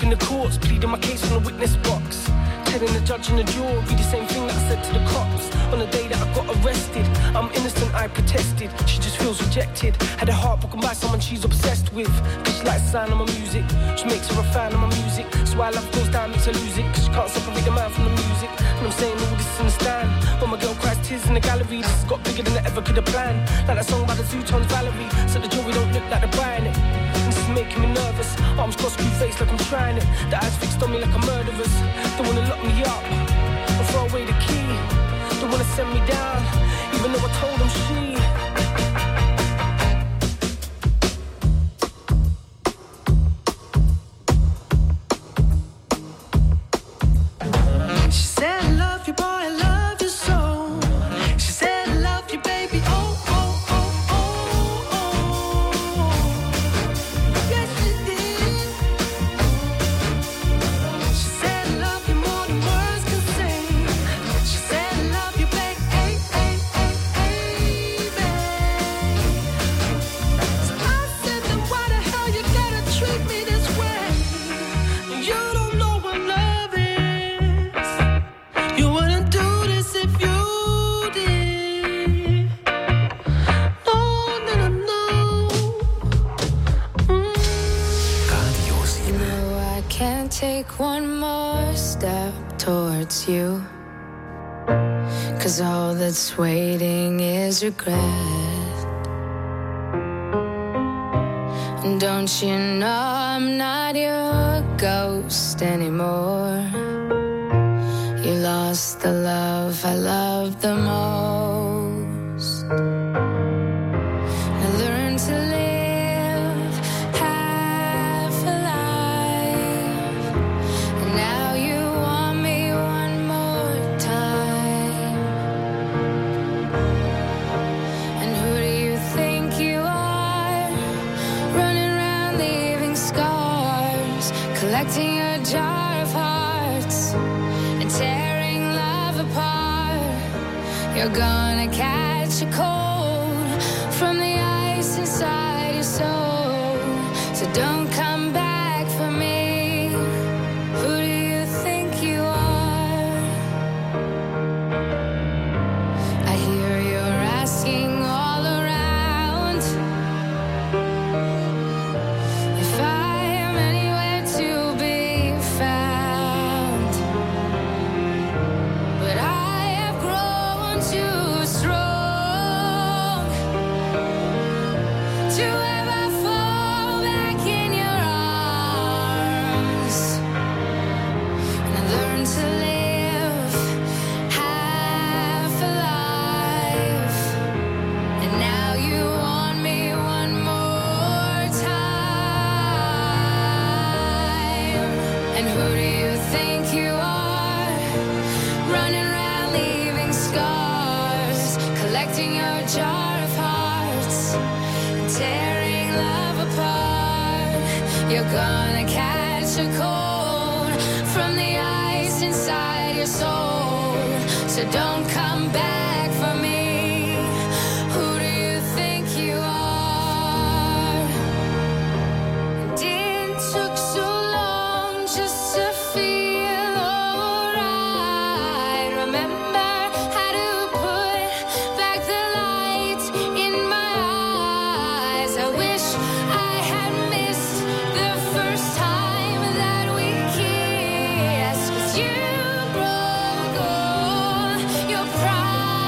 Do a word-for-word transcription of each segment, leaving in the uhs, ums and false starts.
up in the courts, pleading my case from the witness box. Telling the judge and the jury the same thing that I said to the cops. On the day that I got arrested, I'm innocent, I protested. She just feels rejected. Had her heart broken by someone she's obsessed with. Cause she likes the sound of my music, she makes her a fan of my music. So why love goes down, makes her lose it. Cause she can't separate the man from the music. And I'm saying all this in the stand. When my girl cries tears in the gallery, this has got bigger than I ever could have planned. Like that song by the Zootons, Valerie. So the jury don't look like they're buying it. And this is making me nervous. Arms crossed, screw face like I'm trying it. The eyes fixed on me like a murderer's. They wanna lock me up and throw away the key. They wanna send me down, even though I told them she. She said I love you, boy, I love you so. She said I love you, baby, oh, oh, oh, oh, oh. Yes, she did. She said I love you more than words can say. She said I love you, baby, hey, hey, hey, hey, baby. So I said, then why the hell you gotta treat me this way? You don't know what love is. You wouldn't do this if you did. No, no, no, no. Mm. You know I can't take one more step towards you, 'cause all that's waiting is regret. And don't you know I'm not your ghost anymore? You lost the love I loved the most. I learned to live half a life, and now you want me one more time. And who do you think you are? Running around leaving scars, collecting a jar of hearts and tearing love apart. You're gonna catch a cold from the ice inside your soul. So don't come back for me. Who do you think you are? I hear you're asking all around if I am anywhere to be found. But I have grown too strong to ever fall back in your arms. And I learned to live half a life, and now you want me one more time. And who do you think you are? Running around leaving scars, collecting your jar of hearts, tearing love apart. You're gonna catch a cold from the ice inside your soul. So don't come back for me. Who do you think you are? It took so long just to feel alright. Remember how to put back the light in my eyes. I wish I had missed the first time that we kissed. 'Cause you broke all your promises.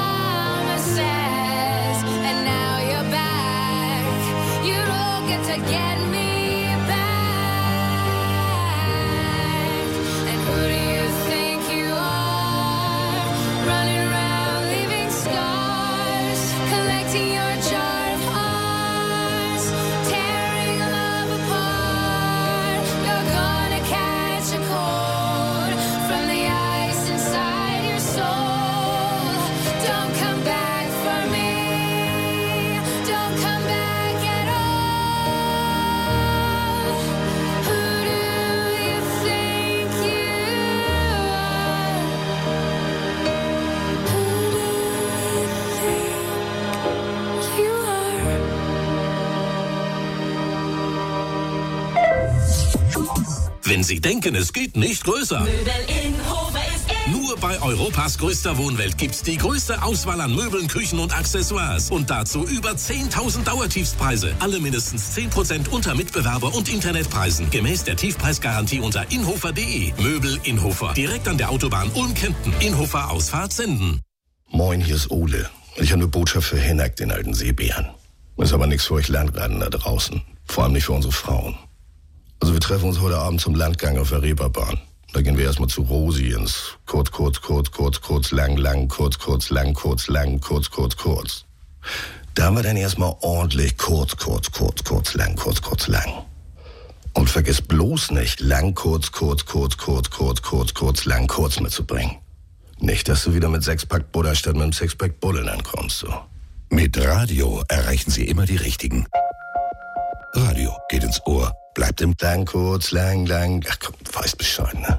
Wenn Sie denken, es geht nicht größer. Möbel in Hofer ist in. Nur bei Europas größter Wohnwelt gibt's die größte Auswahl an Möbeln, Küchen und Accessoires. Und dazu über zehntausend Dauertiefstpreise. Alle mindestens zehn Prozent unter Mitbewerber- und Internetpreisen. Gemäß der Tiefpreisgarantie unter inhofer punkt de. Möbel Inhofer. Direkt an der Autobahn Ulm-Kempten. Inhofer Ausfahrt Senden. Moin, hier ist Ole. Ich habe eine Botschaft für Hennak, den alten Seebären. Ist aber nichts für euch Landratten da draußen. Vor allem nicht für unsere Frauen. Also wir treffen uns heute Abend zum Landgang auf der Reeperbahn. Da gehen wir erstmal zu Rosi ins kurz, kurz, kurz, kurz, kurz, lang, lang, kurz, kurz, lang, kurz, lang, kurz, kurz, kurz. Da haben wir dann erstmal ordentlich kurz, kurz, kurz, kurz, lang, kurz, kurz, lang. Und vergiss bloß nicht, lang, kurz, kurz, kurz, kurz, kurz, kurz, kurz, lang, kurz mitzubringen. Nicht, dass du wieder mit Sechspack Butter statt mit einem Sixpack Bullen ankommst, so. Mit Radio erreichen Sie immer die Richtigen. Radio geht ins Ohr, bleibt im Lang, kurz, lang, lang. Ach komm, weißt Bescheid, ne?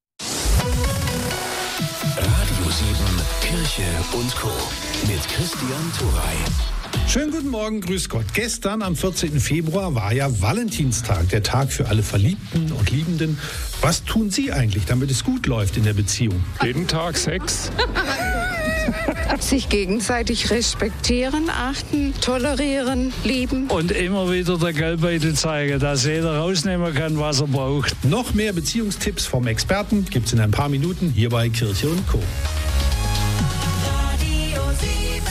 Radio sieben, Kirche und Co. mit Christian Turey. Schönen guten Morgen, grüß Gott. Gestern am vierzehnten Februar war ja Valentinstag, der Tag für alle Verliebten und Liebenden. Was tun Sie eigentlich, damit es gut läuft in der Beziehung? Jeden Tag Sex. Sich gegenseitig respektieren, achten, tolerieren, lieben. Und immer wieder der Geldbeutel zeigen, dass jeder rausnehmen kann, was er braucht. Noch mehr Beziehungstipps vom Experten gibt's in ein paar Minuten hier bei Kirche und Co. Radio sieben.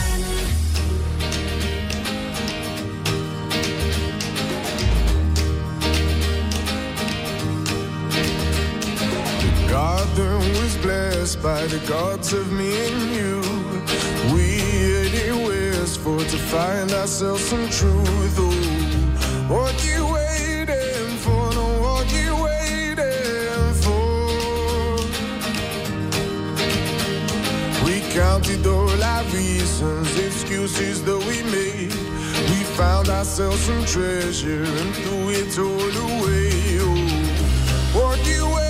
Garden was blessed by the gods of me and you. We headed westward to find ourselves some truth. Oh, what you waiting for? No, what you waiting for? We counted all our reasons, excuses that we made. We found ourselves some treasure and threw it all away. Oh, what you waiting?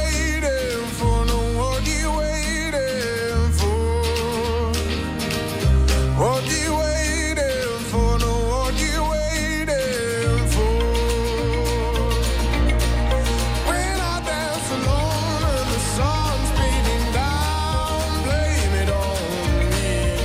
What you waiting for? No, what you waiting for? When I dance alone and the sun's beating down, blame it on me.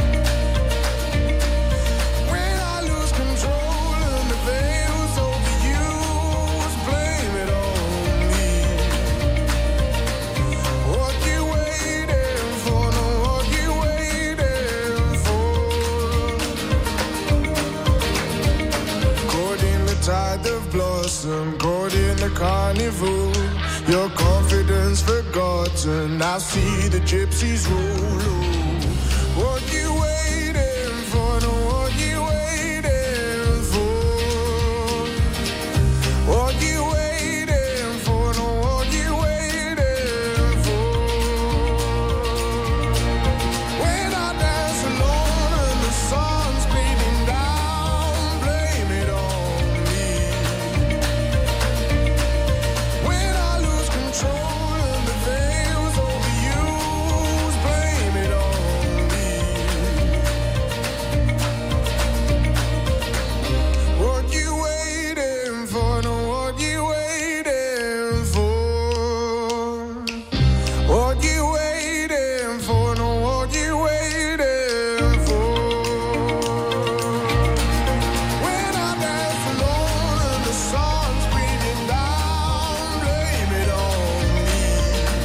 When I lose control and the veil's overused, blame it on me. What you waiting for? No, what you waiting for? Caught in the tide of blossom, caught in the carnival. Your confidence forgotten, I see the gypsies roll. What you waiting for? No, what you waiting for? What you waiting for? No, what you waiting for? When I dance alone and the sun's beating down, blame it on me. When I lose control and the veil's overused, blame it on me. What you waiting for? No, what you waiting for? What you waiting for? No, what you waiting for? When I dance alone and the sun's beating down, blame it on me.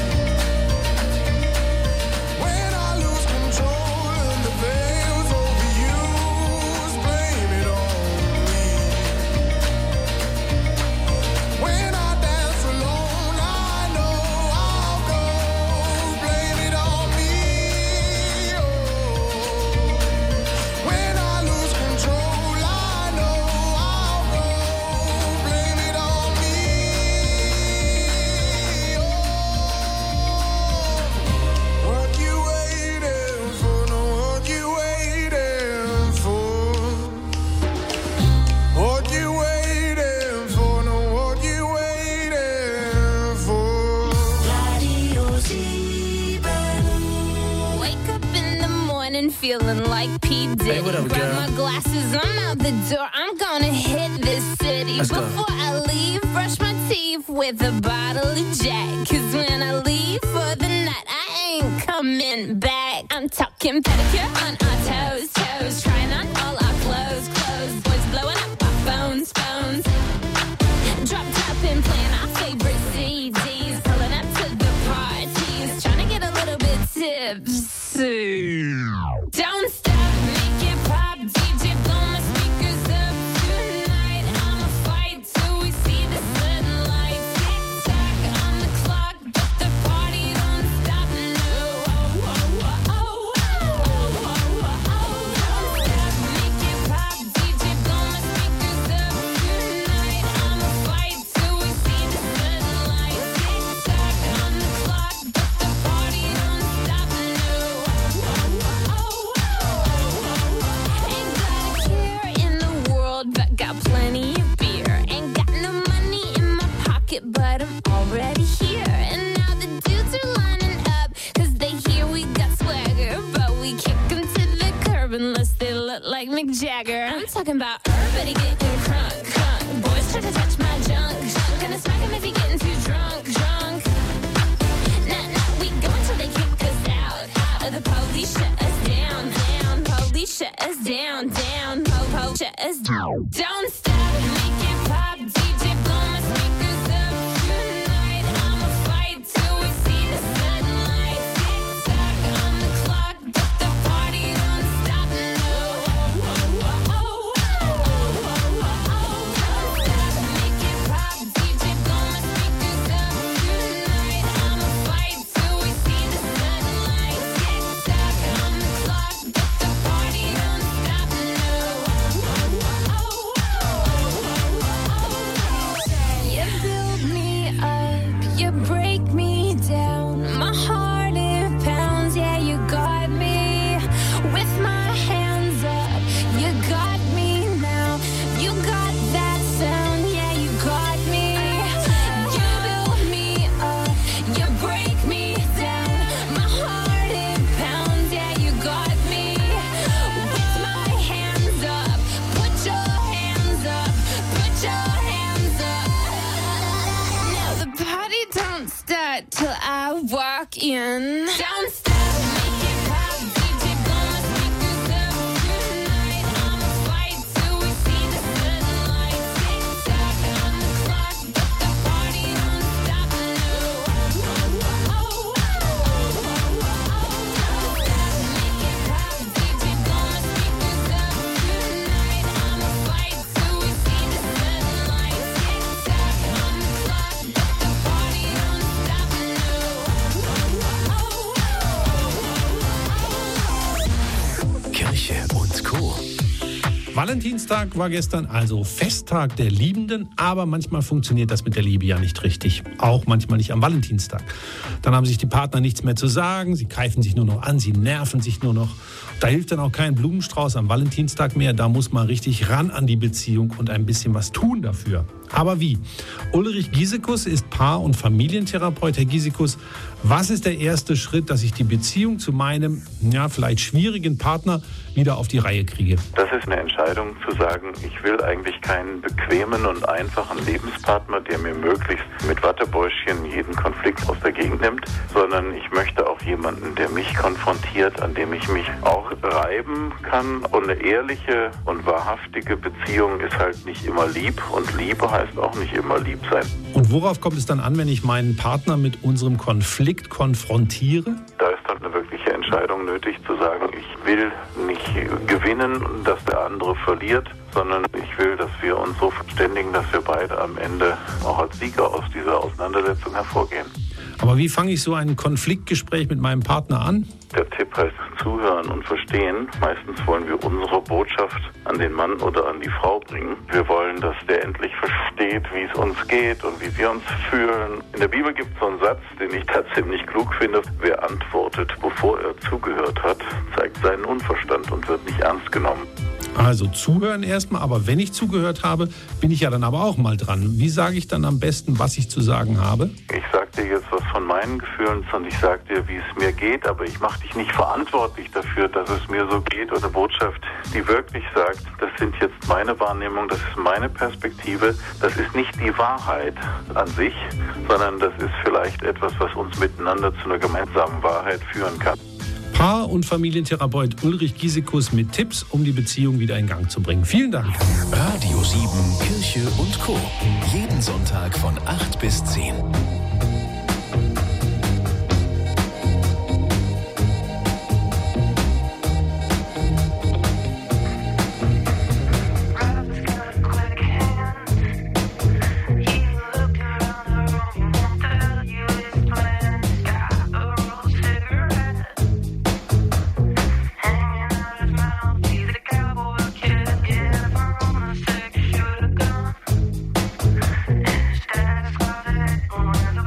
When I lose control and the veil's overused, blame it on me. When I dance alone, I know I'll go, blame it on me. Oh. When I lose control, I know I'll go, blame it on me. Oh. What you waiting for? No, what you waiting for? What you waiting for? No, what you waiting for? Radio sieben. Wake up in the morning feeling like P. Diddy. Hey, what up, Grab girl? my glasses, I'm out the door. I'm gonna hit this city. Let's go. Before I leave, brush my teeth. leave with a bottle of Jack. Cause when I leave for the night, I ain't coming back. I'm talking pedicure on our toes, toes. Trying on all our clothes, clothes. Boys blowing up our phones, phones. Drop top and playing our favorite C Ds. Pulling up to the parties. Trying to get a little bit tipsy. Don't stop, make it pop. D J blow my speakers up tonight. I'ma fight till we see the sunlight. Tick tock on the clock, but the party don't stop. No, oh, oh, oh, oh, oh, oh, oh, oh. Don't stop, make it pop. D J blow my speakers up tonight. I'ma fight till we see the sunlight. Tick tock on the clock, but the party don't stop. No, oh, oh, oh, oh, oh. Ain't got a care in the world, but got plenty of beer. Ain't got no money in my pocket, but I'm already here. And now the dudes are lining up, cause they hear we got swagger. But we kick them to the curb unless they look like Mick Jagger. I'm talking about everybody getting crunk, crunk. Boys try to touch my junk, junk. Gonna smack him if he getting too drunk, drunk. Nah, nah, we go until they kick us out, out. Or the police shut us down, down. Police shut us down, down. Po, po, shut us down. Don't stop, make it pop. D J blow my speakers up tonight. I'ma fight till we see the sunlight. Tick tock on the clock, but the party don't stop. No, oh, oh, oh, oh, oh, oh, oh, oh. Don't stop, make it pop. D J blow my speakers up tonight. I'ma fight till we see the sunlight. Tick tock on the clock, but the party don't stop. No, oh, oh, oh, oh, oh, oh. You build me up, you break me down. My heart it pounds, yeah, you got me with my hands up. You got me now. You got that sound, yeah, you got me. You build me up, you break me down. My heart it pounds, yeah, you got me with my hands up. Put your hands up, put your hands up. Now the party don't start till I walk in. Don't stop, make it pop. D J blow my speakers up tonight. I'ma fight till we see the sunlight. Tick tock on the clock, but the party don't stop. No, oh, oh, oh, oh, oh, oh, oh. Don't stop, make it pop. D J blow my speakers up tonight. I'ma fight till we see the sunlight. Tick tock on the clock, but the party don't stop. No, oh, oh, oh, oh, oh, oh. Kirche und Co. Valentinstag war gestern also Festtag der Liebenden, aber manchmal funktioniert das mit der Liebe ja nicht richtig. Auch manchmal nicht am Valentinstag. Dann haben sich die Partner nichts mehr zu sagen, sie keifen sich nur noch an, sie nerven sich nur noch. Da hilft dann auch kein Blumenstrauß am Valentinstag mehr, da muss man richtig ran an die Beziehung und ein bisschen was tun dafür. Aber wie? Ulrich Giesekus ist Paar- und Familientherapeut. Herr Giesekus, was ist der erste Schritt, dass ich die Beziehung zu meinem, ja, vielleicht schwierigen Partner wieder auf die Reihe kriege? Das ist eine Entscheidung zu sagen, ich will eigentlich keinen bequemen und einfachen Lebenspartner, der mir möglichst mit Wattebäuschen jeden Konflikt aus der Gegend nimmt, sondern ich möchte auch jemanden, der mich konfrontiert, an dem ich mich auch reiben kann. Und eine ehrliche und wahrhaftige Beziehung ist halt nicht immer lieb und Liebe heißt auch nicht immer lieb sein. Und worauf kommt es dann an, wenn ich meinen Partner mit unserem Konflikt konfrontiere? Da ist dann eine wirkliche Entscheidung nötig zu sagen, ich will nicht gewinnen, dass der andere verliert, sondern ich will, dass wir uns so verständigen, dass wir beide am Ende auch als Sieger aus dieser Auseinandersetzung hervorgehen. Aber wie fange ich so ein Konfliktgespräch mit meinem Partner an? Der Tipp heißt zuhören und verstehen. Meistens wollen wir unsere Botschaft an den Mann oder an die Frau bringen. Wir wollen, dass der endlich versteht, wie es uns geht und wie wir uns fühlen. In der Bibel gibt es so einen Satz, den ich da ziemlich klug finde. Wer antwortet, bevor er zugehört hat, zeigt seinen Unverstand und wird nicht ernst genommen. Also zuhören erstmal, aber wenn ich zugehört habe, bin ich ja dann aber auch mal dran. Wie sage ich dann am besten, was ich zu sagen habe? Ich sage dir jetzt was von meinen Gefühlen, sondern ich sage dir, wie es mir geht, aber ich mache dich nicht verantwortlich dafür, dass es mir so geht. Oder Botschaft, die wirklich sagt, das sind jetzt meine Wahrnehmung, das ist meine Perspektive, das ist nicht die Wahrheit an sich, sondern das ist vielleicht etwas, was uns miteinander zu einer gemeinsamen Wahrheit führen kann. Paar- und Familientherapeut Ulrich Giesekus mit Tipps, um die Beziehung wieder in Gang zu bringen. Vielen Dank. Radio sieben, Kirche und Co. Jeden Sonntag von acht bis zehn. Status quo,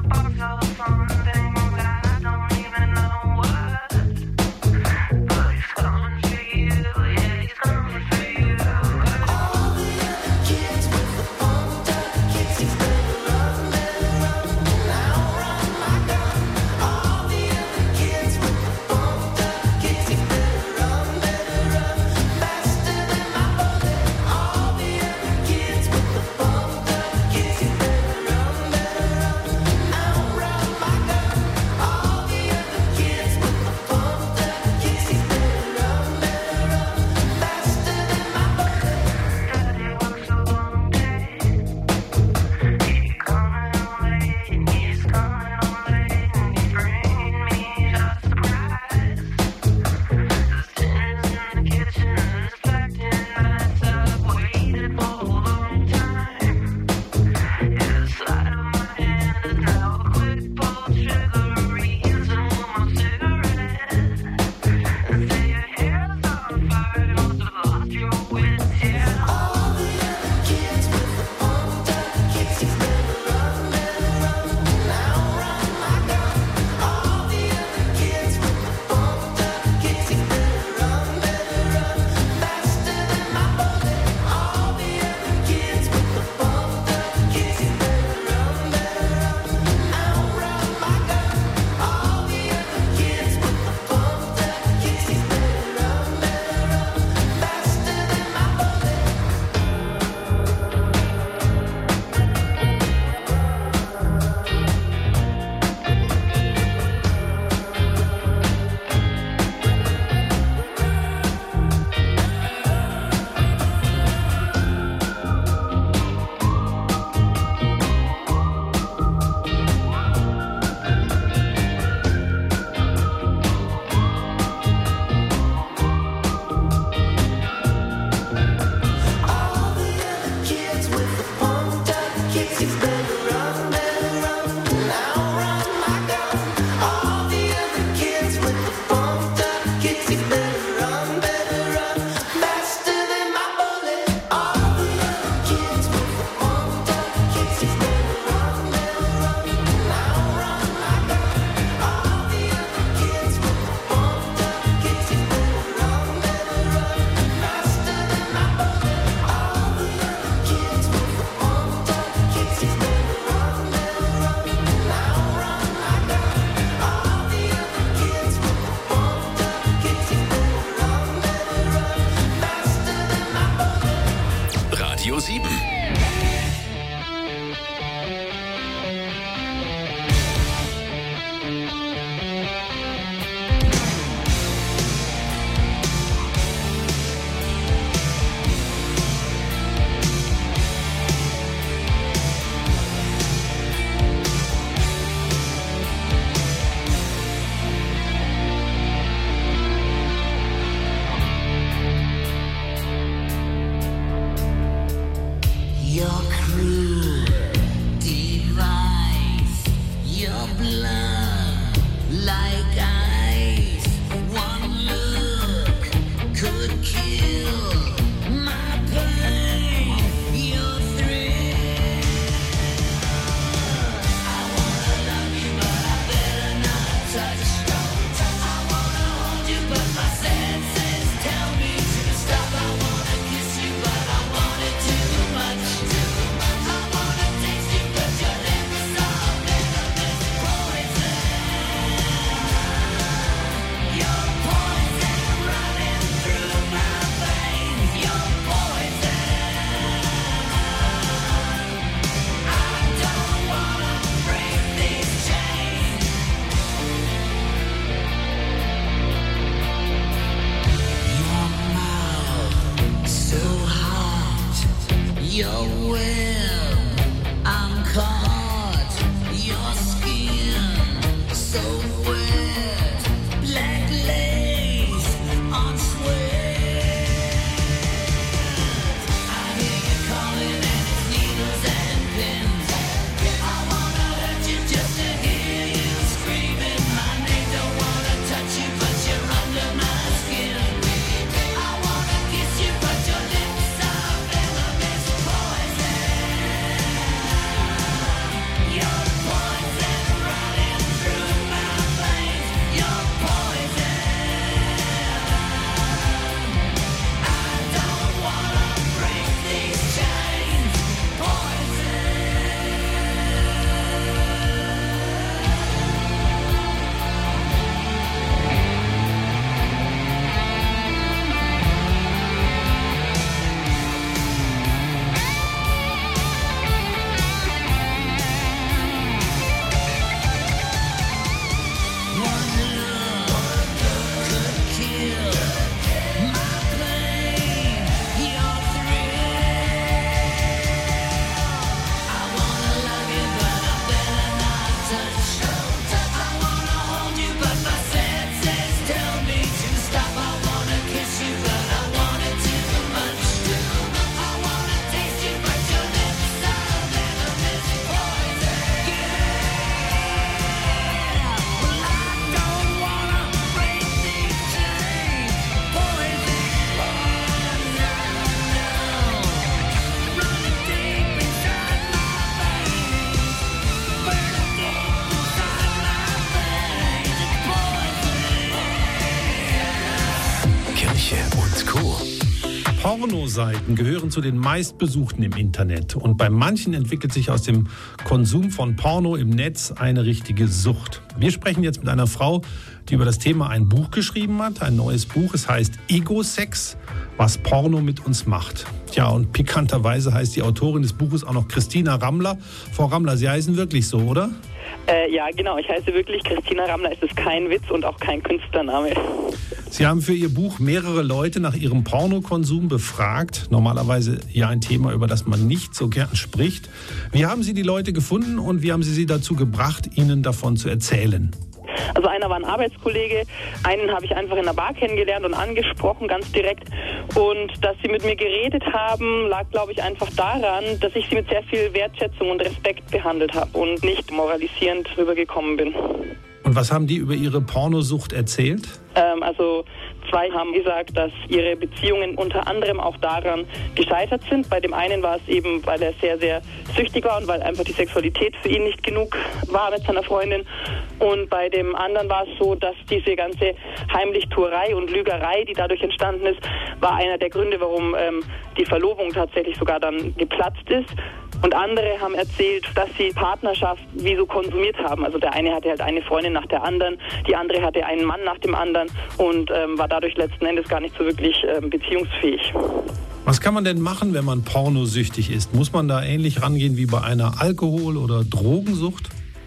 Pornoseiten gehören zu den meistbesuchten im Internet. Und bei manchen entwickelt sich aus dem Konsum von Porno im Netz eine richtige Sucht. Wir sprechen jetzt mit einer Frau, die über das Thema ein Buch geschrieben hat. Ein neues Buch. Es heißt Ego-Sex, was Porno mit uns macht. Ja, und pikanterweise heißt die Autorin des Buches auch noch Christina Rammler. Frau Rammler, Sie heißen wirklich so, oder? Äh, ja, genau. Ich heiße wirklich Christina Rammler. Es ist kein Witz und auch kein Künstlername. Sie haben für Ihr Buch mehrere Leute nach ihrem Pornokonsum befragt. Normalerweise ja ein Thema, über das man nicht so gern spricht. Wie haben Sie die Leute gefunden und wie haben Sie sie dazu gebracht, Ihnen davon zu erzählen? Also einer war ein Arbeitskollege, einen habe ich einfach in der Bar kennengelernt und angesprochen, ganz direkt. Und dass sie mit mir geredet haben, lag, glaube ich, einfach daran, dass ich sie mit sehr viel Wertschätzung und Respekt behandelt habe und nicht moralisierend rübergekommen bin. Und was haben die über ihre Pornosucht erzählt? Ähm, also zwei haben gesagt, dass ihre Beziehungen unter anderem auch daran gescheitert sind. Bei dem einen war es eben, weil er sehr, sehr süchtig war und weil einfach die Sexualität für ihn nicht genug war mit seiner Freundin. Und bei dem anderen war es so, dass diese ganze Heimlichtuerei und Lügerei, die dadurch entstanden ist, war einer der Gründe, warum ähm, die Verlobung tatsächlich sogar dann geplatzt ist. Und andere haben erzählt, dass sie Partnerschaft wie so konsumiert haben. Also der eine hatte halt eine Freundin nach der anderen, die andere hatte einen Mann nach dem anderen und ähm, war dadurch letzten Endes gar nicht so wirklich ähm, beziehungsfähig. Was kann man denn machen, wenn man pornosüchtig ist? Muss man da ähnlich rangehen wie bei einer Alkohol- oder Drogensucht?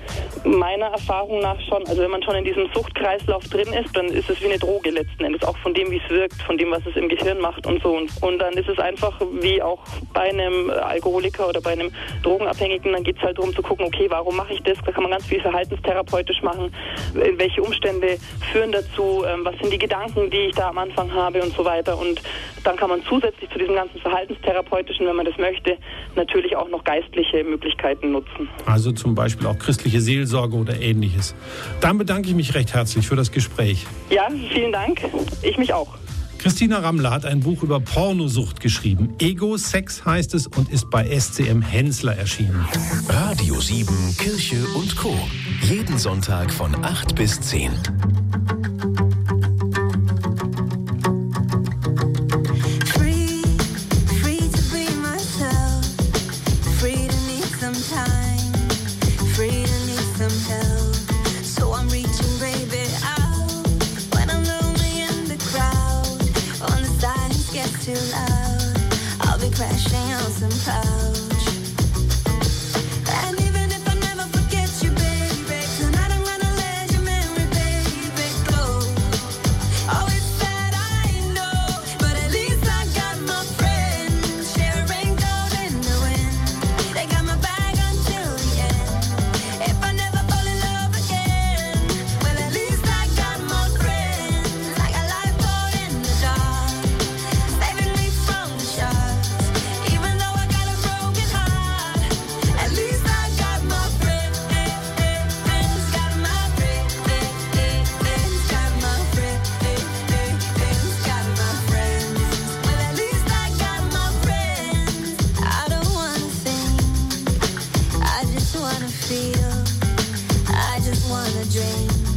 Meiner Erfahrung nach schon. Also wenn man schon in diesem Suchtkreislauf drin ist, dann ist es wie eine Droge letzten Endes. Auch von dem, wie es wirkt, von dem, was es im Gehirn macht und so. Und, und dann ist es einfach wie auch bei einem Alkoholiker oder bei einem Drogenabhängigen, dann geht es halt darum zu gucken, okay, warum mache ich das? Da kann man ganz viel verhaltenstherapeutisch machen. Welche Umstände führen dazu? Was sind die Gedanken, die ich da am Anfang habe und so weiter. Und dann kann man zusätzlich zu diesem ganzen verhaltenstherapeutischen, wenn man das möchte, natürlich auch noch geistliche Möglichkeiten nutzen. Also zum Beispiel auch christliche Seelsorge oder Ähnliches. Dann bedanke ich mich recht herzlich für das Gespräch. Ja, vielen Dank. Ich mich auch. Christina Rammler hat ein Buch über Pornosucht geschrieben. Ego-Sex heißt es und ist bei S C M Hensler erschienen. Radio sieben, Kirche und Co. Jeden Sonntag von acht bis zehn. Too loud, I'll be crashing on some couch. And even if I never forget you, baby, tonight I'm gonna let your memory, baby, go. Oh, it's sad, I know, but at least I got my friends sharing gold in the wind. They got my back until the end. If I never fall in love again, well, at least I got my friends. I got lifeboat in the dark. Even though I got a broken heart, at least I got my friends, got my friends, got my friends, got my friends. Well, at least I got my friends. I don't wanna think, I just wanna feel, I just wanna dream.